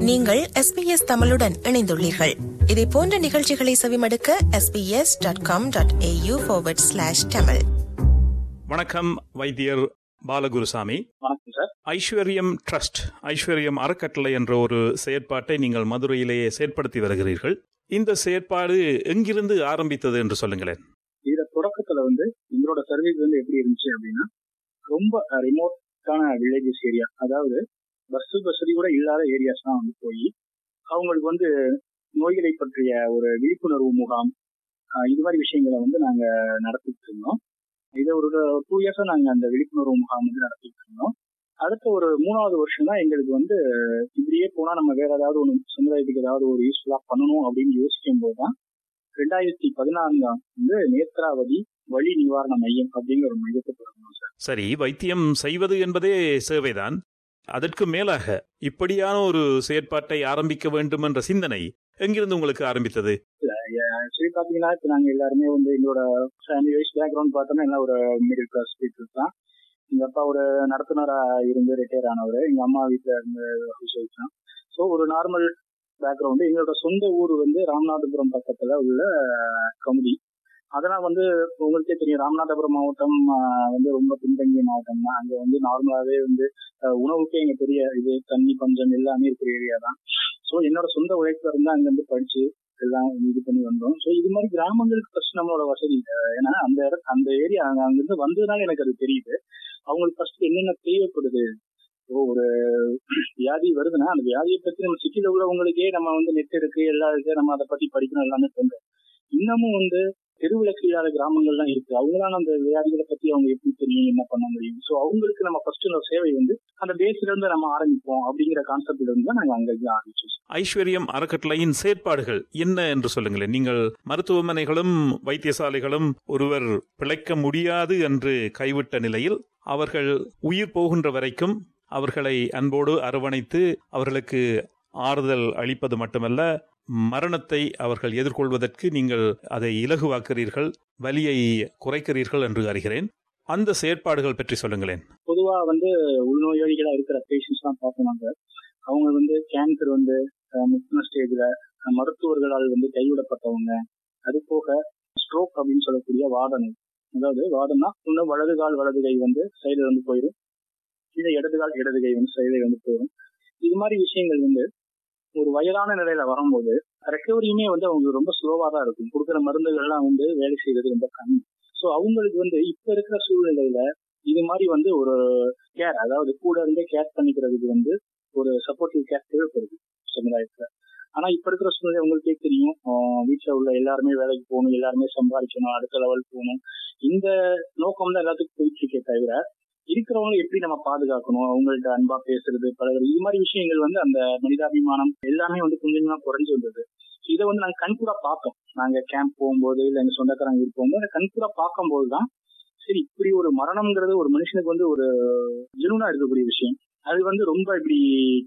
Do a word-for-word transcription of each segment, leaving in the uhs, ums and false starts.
நீங்கள் S B S தமிழுடன் இணைந்துள்ளீர்கள். இதே போன்ற நிகழ்ச்சிகளை செவிமடுக்க S B S dot com dot A U forward slash Tamil. வணக்கம் வைத்தியர் பாலகுருசாமி. வணக்கம் சார். ஐஸ்வர்யம் ட்ரஸ்ட், ஐஸ்வர்யம் அறக்கட்டளை என்ற ஒரு செயற்பாட்டை நீங்கள் மதுரையிலேயே செயற்படுத்தி வருகிறீர்கள். இந்த செயற்பாடு எங்கிருந்து ஆரம்பித்தது என்று சொல்லுங்களேன். இதுல தொடக்கத்துல வந்து எங்களோட சர்வீஸ் வந்து எப்படி இருந்துச்சு அப்படின்னா, ரொம்ப ரிமோட்டான வில்லேஜஸ் ஏரியா, அதாவது பஸ் வசதி கூட இல்லாத ஏரியாஸ் தான் வந்து போய் அவங்களுக்கு வந்து நோய்களை பற்றிய ஒரு விழிப்புணர்வு முகாம், இது மாதிரி விஷயங்களை வந்து நாங்க நடத்திட்டு இருந்தோம். இதை ஒரு டூ இயர்ஸா நாங்க அந்த விழிப்புணர்வு முகாம் வந்து நடத்திட்டு இருந்தோம். அடுத்த ஒரு மூணாவது வருஷம் தான் எங்களுக்கு வந்து இப்படியே போனா நம்ம வேற ஏதாவது ஒன்று சமுதாயத்துக்கு ஏதாவது ஒரு யூஸ்ஃபுல்லா பண்ணணும் அப்படின்னு யோசிக்கும் போதுதான் ரெண்டாயிரத்தி பதினான்காம் வந்து நேத்ராவதி வலி நிவாரண மையம் அப்படிங்கிற ஒரு மையத்தை தொடங்கணும் சார். சரி, வைத்தியம் செய்வது என்பதே சேவைதான். அதற்கு மேலாக இப்படியான ஒரு செயற்பாட்டை ஆரம்பிக்க வேண்டும் என்ற சிந்தனை எங்கிருந்து உங்களுக்கு ஆரம்பித்தது? சரி, பாத்தீங்கன்னா இப்ப நாங்க எல்லாருமே வந்து எங்களோட ஃபேமிலி வைஸ் பேக்ரவுண்ட் பார்த்தோம்னா எல்லாம் ஒரு மிடில் கிளாஸ் பீப்புள் தான். எங்க அப்பா ஒரு நடத்துனரா இருந்து ரிட்டையர் ஆனவர், எங்க அம்மா வீட்டுல இருந்து ஹவுஸ் ஒய்ஃப் தான். ஸோ ஒரு நார்மல் பேக்ரவுண்டு. எங்களோட சொந்த ஊர் வந்து ராமநாதபுரம் பக்கத்துல உள்ள கமுதி. அதெல்லாம் வந்து உங்களுக்கே தெரியும், ராமநாதபுரம் மாவட்டம் வந்து ரொம்ப பின்தங்கிய மாவட்டம் தான். அங்க வந்து நார்மலாவே வந்து உணவுக்கே எங்க பெரிய இது தண்ணி பஞ்சம் எல்லாமே இருக்கிற ஏரியா தான். ஸோ என்னோட சொந்த உழைப்புல இருந்து அங்க இருந்து படிச்சு எல்லாம் இது பண்ணி வந்தோம். ஸோ இது மாதிரி கிராமங்களுக்கு ஃபர்ஸ்ட் நம்மளோட வசதி, ஏன்னா அந்த இடத்து அந்த ஏரியா அங்கிருந்து வந்ததுனால எனக்கு அது தெரியுது. அவங்களுக்கு ஃபர்ஸ்ட் என்னென்ன தேவைப்படுது. ஒரு வியாதி வருதுன்னா அந்த வியாதியை பத்தி நம்ம சிட்டில உள்ளவங்களுக்கே நம்ம வந்து நெட் இருக்கு, எல்லாம் இருக்கு, நம்ம அதை பத்தி படிக்கணும் எல்லாமே பண்றோம். இன்னமும் வந்து தெருவிளக்கு இல்லாத கிராமங்கள்லாம் இருக்கு. அவங்களால அந்த வியாதிகளை பத்தி அவங்க எப்படி தெரியும், என்ன பண்ண முடியும். ஸோ அவங்களுக்கு நம்ம ஃபர்ஸ்ட் சேவை வந்து அந்த பேஸ்ல இருந்து நம்ம ஆரம்பிப்போம் அப்படிங்கிற கான்செப்ட்ல இருந்து தான் நாங்க அங்க ஆரம்பிச்சோம். ஐஸ்வர்யம் அறக்கட்டளையின் செயற்பாடுகள் என்ன என்று சொல்லுங்களேன். நீங்கள் மருத்துவமனைகளும் வைத்தியசாலைகளும் ஒருவர் பிழைக்க முடியாது என்று கைவிட்ட நிலையில் அவர்கள் உயிர் போகின்ற வரைக்கும் அவர்களை அன்போடு அரவணைத்து அவர்களுக்கு ஆறுதல் அளிப்பது மட்டுமல்ல, மரணத்தை அவர்கள் எதிர்கொள்வதற்கு நீங்கள் அதை இலகுவாக்குறீர்கள், வலியை குறைக்கிறீர்கள் என்று அறிகிறேன். அந்த செயற்பாடுகள் பற்றி சொல்லுங்களேன். பொதுவா வந்து உள்நோயாளிகளா இருக்கிற பேஷண்ட்ஸ் தான் பார்க்கணும். அவங்க வந்து கேன்சர் வந்து முக்கிய ஸ்டேஜ்ல, மருத்துவர்களால் வந்து கைவிடப்பட்டவங்க, அது போக ஸ்ட்ரோக் அப்படின்னு சொல்லக்கூடிய வாதனை, அதாவது வாதம்னா இன்னும் வலது கால் வலது கை வந்து சைடுல வந்து போயிடும், இதை இடது கால் இடது கை வந்து சைடுல வந்து போயிடும். இது மாதிரி விஷயங்கள் வந்து ஒரு வயதான நிலையில வரும்போது ரெக்கவரியுமே வந்து அவங்களுக்கு ரொம்ப ஸ்லோவா தான் இருக்கும். கொடுக்குற மருந்துகள்லாம் வந்து வேலை செய்யறது ரொம்ப கம்மி. ஸோ அவங்களுக்கு வந்து இப்ப இருக்கிற சூழ்நிலையில இது மாதிரி வந்து ஒரு கேர், அதாவது கூட இருந்தே கேர் பண்ணிக்கிறதுக்கு வந்து ஒரு சப்போர்ட்டிவ் கேர் தேவைப்படுது சமுதாயத்துல. ஆனா இப்ப இருக்கிற சூழ்நிலை உங்களுக்கே தெரியும், வீட்டுல உள்ள எல்லாருமே வேலைக்கு போகணும், எல்லாருமே சம்பாதிக்கணும், அடுத்த லெவல் போகணும், இந்த நோக்கம் தான் எல்லாத்துக்கும் போயிட்டு இருக்கே தவிர இருக்கிறவங்க எப்படி நம்ம பாதுகாக்கணும், அவங்கள்ட்ட அன்பா பேசுறது பழகிறது, இது மாதிரி விஷயங்கள் வந்து அந்த மனிதாபிமானம் எல்லாமே வந்து கொஞ்சம் கொஞ்சமா குறைஞ்சு வந்தது. இதை வந்து நாங்க கண்கூடா பார்த்தோம். நாங்க கேம்ப் போகும்போது இல்ல எங்க சொந்தக்காரங்க வீட்டு போகும்போது கண்கூடா பார்க்கும் போதுதான் சரி, இப்படி ஒரு மரணம்ங்கிறது ஒரு மனுஷனுக்கு வந்து ஒரு ஜெனுவனா இருக்கக்கூடிய விஷயம். அது வந்து ரொம்ப இப்படி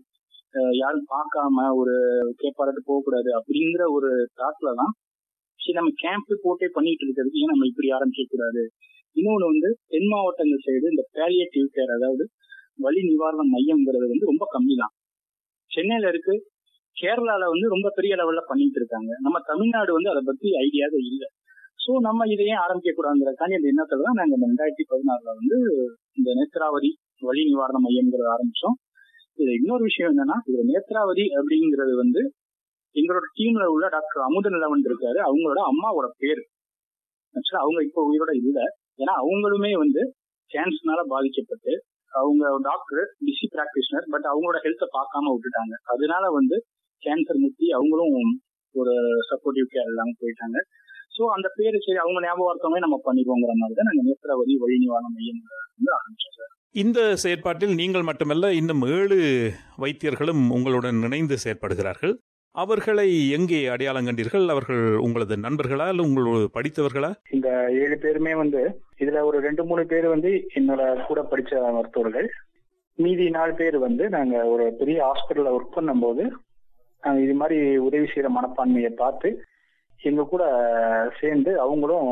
யாரும் பார்க்காம ஒரு கேப்பாரட்டு போகக்கூடாது அப்படிங்கிற ஒரு தாட்லதான் சரி நம்ம கேம்ப் போட்டே பண்ணிட்டு இருக்கிறதுக்கு ஏன் நம்ம இப்படி ஆரம்பிக்க கூடாது. இன்னொன்னு வந்து தென் மாவட்டங்கள் சைடு இந்த பேலியேட்டிவ் கேர், அதாவது வலி நிவாரண மையம்ங்கிறது வந்து ரொம்ப கம்மி தான். சென்னையில இருக்கு, கேரளால வந்து ரொம்ப பெரிய லெவல்ல பண்ணிட்டு இருக்காங்க. நம்ம தமிழ்நாடு வந்து அதை பத்தி ஐடியாவே இல்லை. ஸோ நம்ம இதையே ஆரம்பிக்க கூடாதுங்கிறதுக்காண்டி அந்த எண்ணத்துல தான் நாங்க இந்த ரெண்டாயிரத்தி பதினாறுல வந்து இந்த நேத்ராவதி வலி நிவாரண மையம்ங்கிறத ஆரம்பிச்சோம். இது இன்னொரு விஷயம் என்னன்னா, இது நேத்ராவதி அப்படிங்கிறது வந்து எங்களோட டீம்ல உள்ள டாக்டர் அமுத நிலவன் இருக்காரு, அவங்களோட அம்மாவோட பேரு. ஆக்சுவலா அவங்க இப்போ உயிரோட இல்லை, ஏன்னா அவங்களுமே வந்து கேன்சர்னால பாதிக்கப்பட்டு அவங்க டாக்டர் பிசி பிராக்டிஷனர், பட் அவங்களோட ஹெல்த்தை பார்க்காம விட்டுட்டாங்க. அதனால வந்து கேன்சர் முத்தி அவங்களும் ஒரு சப்போர்ட்டிவ் கேர் இல்லாம போயிட்டாங்க. ஸோ அந்த பேரு சரி அவங்க ஞாபகார்த்தமே நம்ம பண்ணிடுவோங்கிற மாதிரி தான் நாங்க நேத்ராவதி வலி நிவாரண மையம் வந்து ஆரம்பிச்சோம் சார். இந்த செயற்பாட்டில் நீங்கள் மட்டுமல்ல, இன்னும் ஏழு வைத்தியர்களும் உங்களுடன் இணைந்து செயற்படுகிறார்கள். அவர்களை எங்கே அடையாளம் கண்டீர்கள்? அவர்கள் உங்களது நண்பர்களா இல்ல உங்களோட படித்தவர்களா? இந்த ஏழு பேருமே வந்து இதுல ஒரு ரெண்டு மூணு பேர் வந்து என்னோட கூட படிச்ச மருத்துவர்கள். மீதி நாலு பேர் வந்து நாங்க ஒரு பெரிய ஹாஸ்பிட்டல்ல ஒர்க் பண்ணும் போது இது மாதிரி உதவி செய்யற மனப்பான்மையை பார்த்து எங்க கூட சேர்ந்து அவங்களும்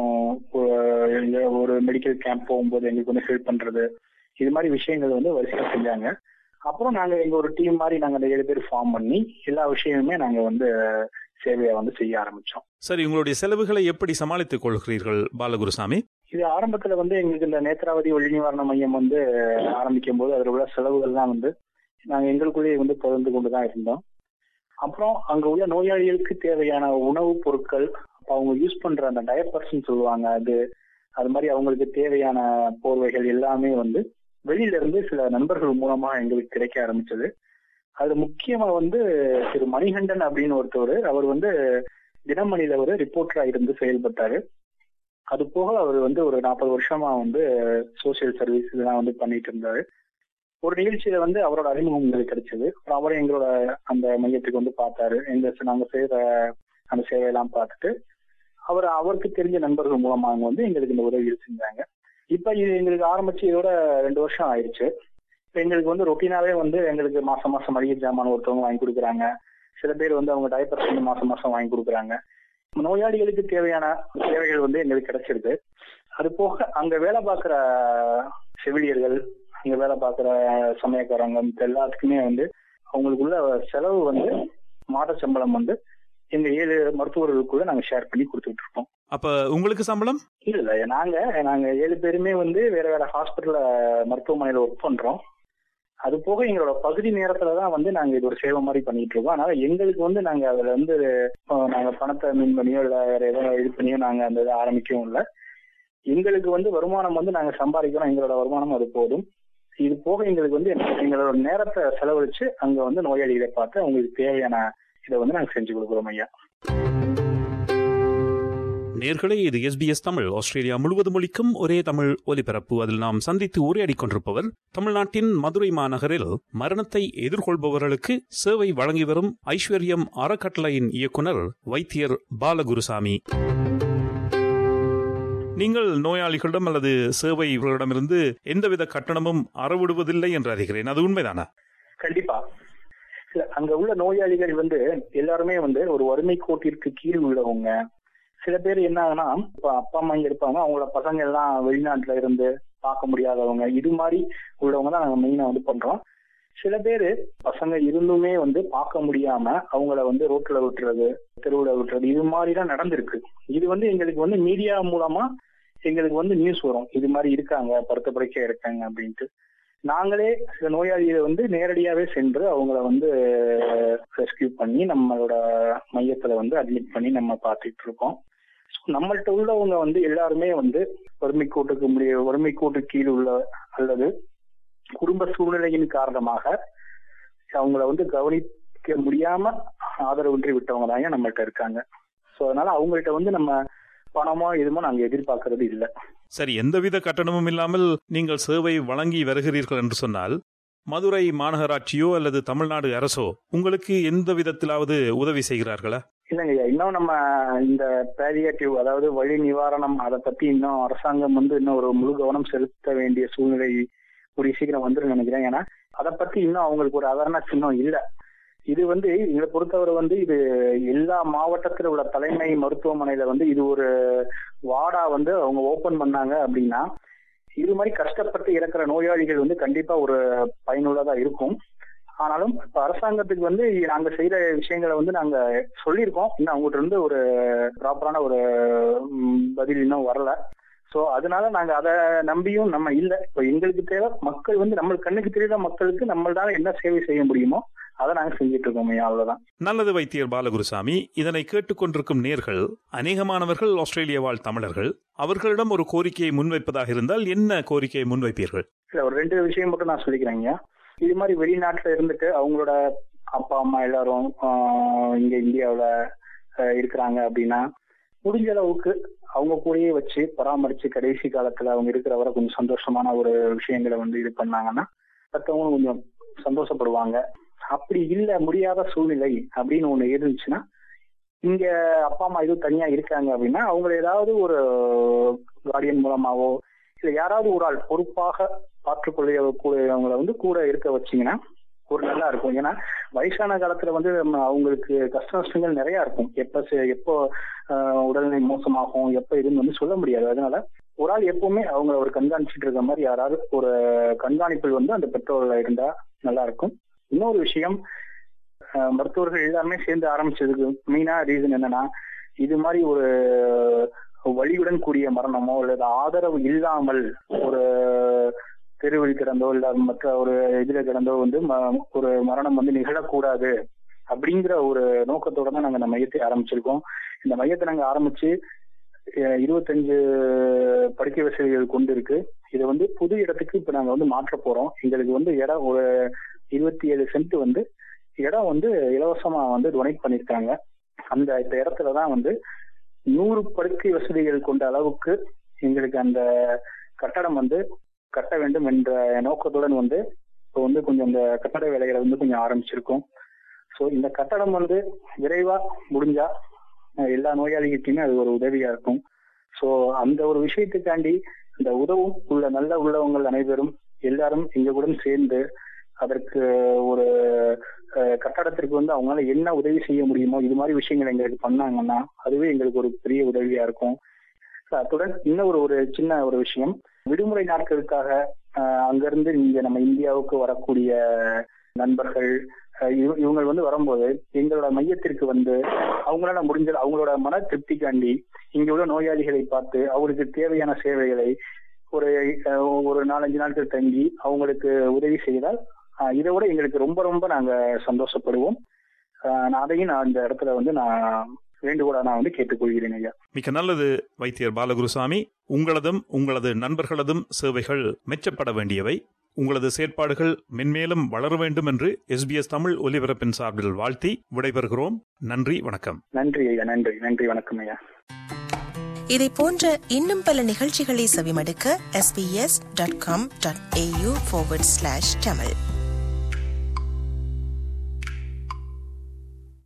ஒரு மெடிக்கல் கேம்ப் போகும்போது எங்களுக்கு வந்து ஹெல்ப் பண்றது, இது மாதிரி விஷயங்கள் வந்து வரிசையா செஞ்சாங்க. அப்புறம் நாங்க எங்க ஒரு டீம் மாதிரி நாங்க அந்த ஏழு பேர் ஃபார்ம் பண்ணி எல்லா விஷயமுமே நாங்க வந்து சேவையை வந்து செய்ய ஆரம்பிச்சோம். சரி, உங்களுடைய செலவுகளை எப்படி சமாளித்துக் கொள்கிறீர்கள் பாலகுருசாமி? இது ஆரம்பத்துல வந்து எங்களுக்கு இந்த நேத்ராவதி ஒளி நிவாரண மையம் வந்து ஆரம்பிக்கும் போது அதில் உள்ள செலவுகள்லாம் வந்து நாங்க எங்களுக்குள்ளேயே வந்து பகிர்ந்து கொண்டுதான் இருந்தோம். அப்புறம் அங்க உள்ள நோயாளிகளுக்கு தேவையான உணவுப் பொருட்கள், அவங்க யூஸ் பண்ற அந்த டயப்பர்ஸ் சொல்லுவாங்க, அது அது மாதிரி அவங்களுக்கு தேவையான போர்வைகள் எல்லாமே வந்து வெளியில இருந்து சில நண்பர்கள் மூலமா எங்களுக்கு கிடைக்க ஆரம்பிச்சது. அது முக்கியமா வந்து திரு மணிகண்டன் அப்படின்னு ஒருத்தவர், அவர் வந்து தினமணியில ஒரு ரிப்போர்ட்டரா இருந்து செயல்பட்டாரு. அது போக அவர் வந்து ஒரு நாற்பது வருஷமா வந்து சோசியல் சர்வீஸ் இதெல்லாம் வந்து பண்ணிட்டு இருந்தாரு. ஒரு நிகழ்ச்சியில வந்து அவரோட அறிமுகம் எங்களுக்கு கிடைச்சது. அப்புறம் அவரை எங்களோட அந்த மையத்துக்கு வந்து பார்த்தாரு. எங்க நாங்க செய்யற அந்த சேவையெல்லாம் பார்த்துட்டு அவர் அவருக்கு தெரிஞ்ச நண்பர்கள் மூலமா அவங்க வந்து எங்களுக்கு இந்த உதவிகள் செஞ்சாங்க. இப்ப இது எங்களுக்கு ஆரம்பிச்சு இதோட ரெண்டு வருஷம் ஆயிடுச்சு. இப்ப எங்களுக்கு வந்து ரொட்டீனாவே வந்து எங்களுக்கு மாசம் மாசம் மளிகை ஜாமான் ஒருத்தவங்க வாங்கி கொடுக்குறாங்க. சில பேர் வந்து அவங்க டைப்பர்ஸ் வந்து மாசம் மாசம் வாங்கி கொடுக்குறாங்க. நோயாளிகளுக்கு தேவையான சேவைகள் வந்து எங்களுக்கு கிடைச்சிருது. அது போக அங்க வேலை பார்க்கிற செவிலியர்கள், அங்க வேலை பார்க்கிற சமயக்காரங்க எல்லாத்துக்குமே வந்து அவங்களுக்குள்ள செலவு வந்து மாத சம்பளம் வந்து எங்க ஏழு மருத்துவர்களுக்குள்ள நாங்க ஷேர் பண்ணி கொடுத்துட்டு இருக்கோம். அப்ப உங்களுக்கு சம்பளம்? இல்ல இல்ல, நாங்க நாங்க ஏழு பேருமே வந்து வேற வேற ஹாஸ்பிட்டல்ல மருத்துவமனையில ஒர்க் பண்றோம். அது போக எங்களோட பகுதி நேரத்துலதான் வந்து நாங்க இது ஒரு சேவை மாதிரி பண்ணிட்டு இருக்கோம். அதனால எங்களுக்கு வந்து நாங்க அதுல வந்து நாங்க பணத்தை மீன் பண்ணியோ இல்ல வேற ஏதோ இது பண்ணியோ நாங்க அந்த இதை ஆரம்பிக்கவும் இல்லை. எங்களுக்கு வந்து வருமானம் வந்து நாங்க சம்பாதிக்கிறோம், எங்களோட வருமானம் அது போதும். இது போக எங்களுக்கு வந்து எங்களோட நேரத்தை செலவழிச்சு அங்க வந்து நோயாளிகளை பார்த்து அவங்களுக்கு தேவையான இதை வந்து நாங்க செஞ்சு கொடுக்குறோம் ஐயா. நேர்களே, இது எஸ்பிஎஸ் தமிழ், ஆஸ்திரேலியா முழுவதும் ஒலிக்கும் ஒரே தமிழ் ஒலிபரப்பு. அதில் நாம் சந்தித்து உரையாடிக் கொண்டிருப்பவர் தமிழ்நாட்டின் மதுரை மாநகரில் மரணத்தை எதிர்கொள்பவர்களுக்கு சேவை வழங்கி வரும் ஐஸ்வர்யம் அறக்கட்டளையின் இயக்குனர் வைத்தியர் பாலகுருசாமி. நீங்கள் நோயாளிகளிடம் அல்லது சேவைகளிடமிருந்து எந்தவித கட்டணமும் அறவிடுவதில்லை என்று அறிகிறேன், அது உண்மைதானா? கண்டிப்பா. அங்க உள்ள நோயாளிகள் வந்து எல்லாருமே வந்து ஒரு வறுமை கோட்டிற்கு கீழ் உள்ளவங்க. சில பேர் என்ன ஆகுனா, இப்ப அப்பா அம்மா இங்க இருப்பாங்க, அவங்களோட பசங்க எல்லாம் வெளிநாட்டுல இருந்து பார்க்க முடியாதவங்க, இது மாதிரி உள்ளவங்க தான் நாங்க மெயினா வந்து பண்றோம். சில பேரு பசங்க இருந்துமே வந்து பார்க்க முடியாம அவங்கள வந்து ரோட்ல விட்டுறது, தெருவுல விட்டுறது, இது மாதிரிதான் நடந்திருக்கு. இது வந்து எங்களுக்கு வந்து மீடியா மூலமா எங்களுக்கு வந்து நியூஸ் வரும், இது மாதிரி இருக்காங்க, படுத்த படுக்கையா இருக்காங்க அப்படின்ட்டு. நாங்களே சில நோயாளிகளை வந்து நேரடியாவே சென்று அவங்கள வந்து ரெஸ்கியூ பண்ணி நம்மளோட மையத்துல வந்து அட்மிட் பண்ணி நம்ம பார்த்துட்டு இருக்கோம். நம்மள்ட்ட உள்ளவங்க வந்து எல்லாருமே வந்து வறுமை கோட்டுக்கு முடிய வறுமை கோட்டு கீழ் உள்ள அல்லது குடும்ப சூழ்நிலையின் காரணமாக அவங்கள வந்து கவனிக்க முடியாம ஆதரவின்றி விட்டவங்க தான் நம்மள்ட்ட இருக்காங்க. சோ அதனால அவங்கள்ட்ட வந்து நம்ம பணமோ எதுமோ நாங்க எதிர்பார்க்கறது இல்லை. சரி, எந்தவித கட்டணமும் இல்லாமல் நீங்கள் சேவை வழங்கி வருகிறீர்கள் என்று சொன்னால், மதுரை மாநகராட்சியோ அல்லது தமிழ்நாடு அரசோ உங்களுக்கு எந்த விதத்திலாவது உதவி செய்கிறார்களா? இல்லைங்க, இன்னும் நம்ம இந்த பாலியேட்டிவ், அதாவது வழி நிவாரணம், அதை பத்தி இன்னும் அரசாங்கம் வந்து இன்னும் ஒரு முழு கவனம் செலுத்த வேண்டிய சூழ்நிலை ஒரு சீக்கிரம் வந்துரும் நினைக்கிறேன். ஏன்னா அதை பத்தி இன்னும் அவங்களுக்கு ஒரு அவேர்னஸ் இன்னும் இல்லை. இது வந்து எங்களை பொறுத்தவரை வந்து இது எல்லா மாவட்டத்தில் உள்ள தலைமை மருத்துவமனையில வந்து இது ஒரு வார்டா வந்து அவங்க ஓபன் பண்ணாங்க அப்படின்னா இது மாதிரி கஷ்டப்பட்டு இறக்குற நோயாளிகள் வந்து கண்டிப்பா ஒரு பயனுள்ளதா இருக்கும். ஆனாலும் இப்ப அரசாங்கத்துக்கு வந்து நாங்க செய்யற விஷயங்களை வந்து நாங்க சொல்லியிருக்கோம், இன்னும் அவங்ககிட்ட இருந்து ஒரு ப்ராப்பரான ஒரு பதில் இன்னும் வரல. சோ அதனால நாங்க அதை நம்பியும் நம்ம இல்லை. இப்ப எங்களுக்கு தேவை மக்கள் வந்து நம்ம கண்ணுக்கு தெரியாத மக்களுக்கு நம்மளால என்ன சேவை செய்ய முடியுமோ அதை நாங்க செஞ்சுட்டு இருக்கோம். அவ்வளவுதான். நல்லது வைத்தியர் பாலகுருசாமி. இதனை கேட்டுக்கொண்டிருக்கும் நேர்கள் அநேகமானவர்கள் ஆஸ்திரேலியா வாழ் தமிழர்கள். அவர்களிடம் ஒரு கோரிக்கையை முன்வைப்பதாக இருந்தால் என்ன கோரிக்கையை முன்வைப்பீர்கள்? இல்ல, ஒரு ரெண்டு விஷயம் மட்டும் நான் சொல்லிக்கிறேங்க. இது மாதிரி வெளிநாட்டுல இருந்துட்டு அவங்களோட அப்பா அம்மா எல்லாரும் இங்க இந்தியாவில இருக்கிறாங்க அப்படின்னா முடிஞ்ச அளவுக்கு அவங்க கூடயே வச்சு பராமரிச்சு கடைசி காலத்துல அவங்க இருக்கிற வரை கொஞ்சம் சந்தோஷமான ஒரு விஷயங்களை வந்து இது பண்ணாங்கன்னா மற்றவங்க கொஞ்சம் சந்தோஷப்படுவாங்க. அப்படி இல்ல முடியாத சூழ்நிலை அப்படின்னு ஒண்ணு இருந்துச்சுன்னா இங்க அப்பா அம்மா எதுவும் தனியா இருக்காங்க அப்படின்னா அவங்களை ஏதாவது ஒரு கார்டியன் மூலமாவோ இல்ல யாராவது ஒரு ஆள் பொறுப்பாக பார்த்துக்கொள்ள கூடியவங்களை வந்து கூட இருக்க வச்சீங்கன்னா ஒரு நல்லா இருக்கும். ஏன்னா வயசான காலத்துல வந்து அவங்களுக்கு கஷ்ட நஷ்டங்கள் நிறைய இருக்கும். எப்ப எப்போ உடல்நிலை மோசமாகும், எப்ப இதுன்னு வந்து சொல்ல முடியாது. அதனால ஒரு ஆள் எப்பவுமே அவங்க ஒரு கண்காணிச்சுட்டு இருக்க மாதிரி யாராவது ஒரு கண்காணிப்பில் வந்து அந்த பெற்றோர்கள் இருந்தா நல்லா இருக்கும். இன்னொரு விஷயம், மருத்துவர்கள் எல்லாருமே சேர்ந்து ஆரம்பிச்சதுக்கு மெயினா ரீசன் என்னன்னா, இது மாதிரி ஒரு வலியுடன் கூடிய மரணமோ அல்லது ஆதரவு இல்லாமல் ஒரு தெருவில் கிடந்தோ இல்ல மற்ற ஒரு இதுல கிடந்தோ வந்து ஒரு மரணம் வந்து நிகழக்கூடாது அப்படிங்கிற ஒரு நோக்கத்தோட தான் நாங்க இந்த மையத்தை ஆரம்பிச்சிருக்கோம். இந்த மையத்தை நாங்க ஆரம்பிச்சு இருபத்தஞ்சு படுக்கை வசதிகள் கொண்டு இருக்கு. இதை வந்து புது இடத்துக்கு இப்ப நாங்க வந்து மாற்ற போறோம். எங்களுக்கு வந்து இடம் ஒரு இருபத்தி ஏழு சென்ட் வந்து இடம் வந்து இலவசமா வந்து டொனேட் பண்ணிருக்காங்க. அந்த இந்த இடத்துலதான் வந்து நூறு படுக்கை வசதிகள் கொண்ட அளவுக்கு எங்களுக்கு அந்த கட்டடம் வந்து கட்ட வேண்டும் என்ற நோக்கத்துடன் வந்து இப்போ வந்து கொஞ்சம் இந்த கட்டட வேலைகளை வந்து கொஞ்சம் ஆரம்பிச்சிருக்கோம். ஸோ இந்த கட்டடம் வந்து விரைவா முடிஞ்சா எல்லா நோயாளிகளுக்குமே அது ஒரு உதவியா இருக்கும். ஸோ அந்த ஒரு விஷயத்துக்காண்டி இந்த உதவும் உள்ள நல்ல உள்ளவங்கள் அனைவரும் எல்லாரும் எங்களுடன் சேர்ந்து அதற்கு ஒரு கட்டடத்திற்கு வந்து அவங்களால என்ன உதவி செய்ய முடியுமோ இது மாதிரி விஷயங்கள் எங்களுக்கு பண்ணாங்கன்னா அதுவே எங்களுக்கு ஒரு பெரிய உதவியா இருக்கும். அத்துடன் இன்னொரு ஒரு சின்ன ஒரு விஷயம், விடுமுறை நாட்களுக்காக அங்கிருந்து இங்க நம்ம இந்தியாவுக்கு வரக்கூடிய நண்பர்கள் இவங்க வந்து வரும்போது எங்களோட மையத்திற்கு வந்து அவங்களால முடிஞ்ச அவங்களோட மன திருப்திக்காண்டி இங்க உள்ள நோயாளிகளை பார்த்து அவங்களுக்கு தேவையான சேவைகளை ஒரு ஒரு நாலஞ்சு நாட்கள் தங்கி அவங்களுக்கு உதவி செய்தால் இதை விட எங்களுக்கு ரொம்ப ரொம்ப நாங்க சந்தோஷப்படுவோம். அதையும் நான் இந்த இடத்துல வந்து நான் வேண்டுகோளா நான் வந்து கேட்டுக்கொள்கிறேன் ஐயா. மிக நல்லது வைத்தியர் பாலகுருசாமி. உங்களதும் உங்களது நண்பர்களதும் சேவைகள் மெச்சப்பட வேண்டியவை. உங்களது செயற்பாடுகள் மென்மேலும் வளர வேண்டும் என்று எஸ்பிஎஸ் தமிழ் ஒலிபரப்பின் சார்பில் வாழ்த்தி விடைபெறுகிறோம். நன்றி, வணக்கம். நன்றி ஐயா. நன்றி நன்றி வணக்கம் ஐயா. இதை போன்ற இன்னும் பல நிகழ்ச்சிகளை செவிமடுக்க S B S dot com dot A U forward slash Tamil